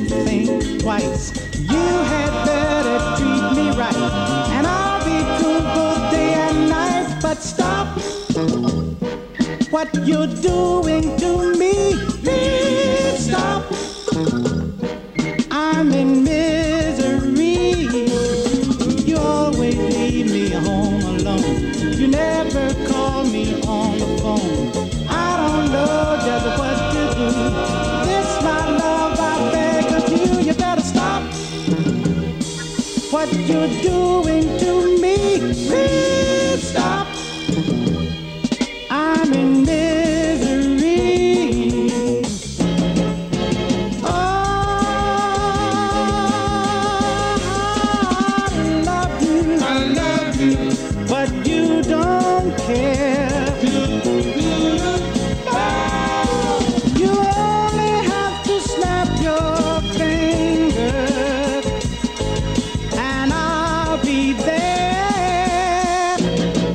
and think twice. You had better treat me right, and I'll be truthful day and night. But stop what you're doing to me. Please stop. I'm in misery. You always leave me home alone. You never call me on the phone. I don't know just what to do. This my love I beg of you. You better stop what you're doing